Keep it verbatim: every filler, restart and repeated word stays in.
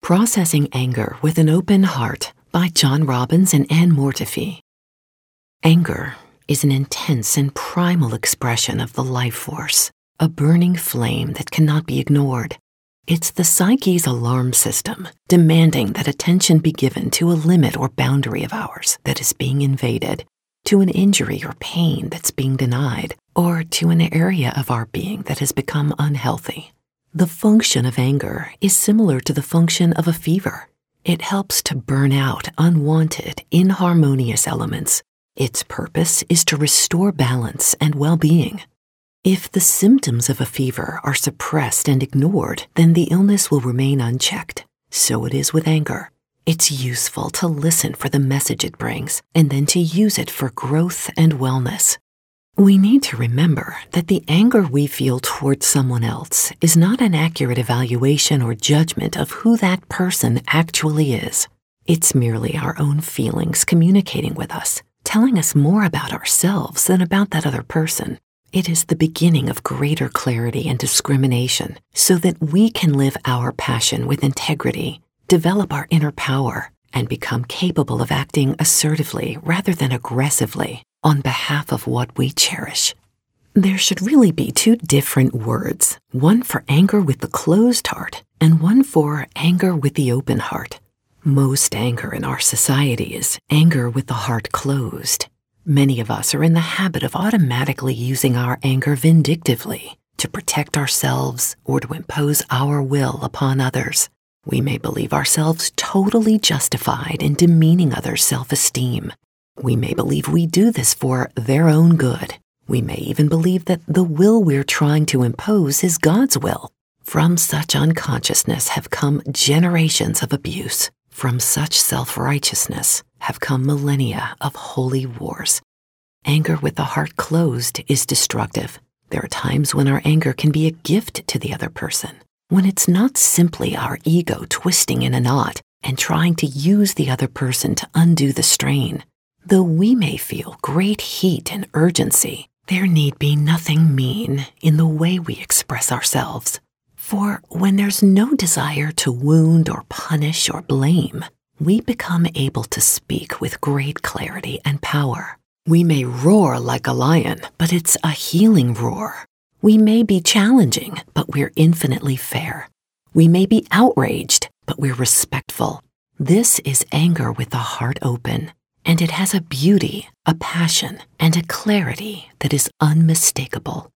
Processing Anger with an Open Heart by John Robbins and Anne Mortefi. Anger is an intense and primal expression of the life force, a burning flame that cannot be ignored. It's the psyche's alarm system, demanding that attention be given to a limit or boundary of ours that is being invaded, to an injury or pain that's being denied, or to an area of our being that has become unhealthy. The function of anger is similar to the function of a fever. It helps to burn out unwanted, inharmonious elements. Its purpose is to restore balance and well-being. If the symptoms of a fever are suppressed and ignored, then the illness will remain unchecked. So it is with anger. It's useful to listen for the message it brings and then to use it for growth and wellness. We need to remember that the anger we feel towards someone else is not an accurate evaluation or judgment of who that person actually is. It's merely our own feelings communicating with us, telling us more about ourselves than about that other person. It is the beginning of greater clarity and discrimination so that we can live our passion with integrity, develop our inner power, and become capable of acting assertively rather than aggressively on behalf of what we cherish. There should really be two different words, one for anger with the closed heart and one for anger with the open heart. Most anger in our society is anger with the heart closed. Many of us are in the habit of automatically using our anger vindictively to protect ourselves or to impose our will upon others. We may believe ourselves totally justified in demeaning others' self-esteem. We may believe we do this for their own good. We may even believe that the will we're trying to impose is God's will. From such unconsciousness have come generations of abuse. From such self-righteousness have come millennia of holy wars. Anger with the heart closed is destructive. There are times when our anger can be a gift to the other person, when it's not simply our ego twisting in a knot and trying to use the other person to undo the strain. Though we may feel great heat and urgency, there need be nothing mean in the way we express ourselves. For when there's no desire to wound or punish or blame, we become able to speak with great clarity and power. We may roar like a lion, but it's a healing roar. We may be challenging, but we're infinitely fair. We may be outraged, but we're respectful. This is anger with the heart open. And it has a beauty, a passion, and a clarity that is unmistakable.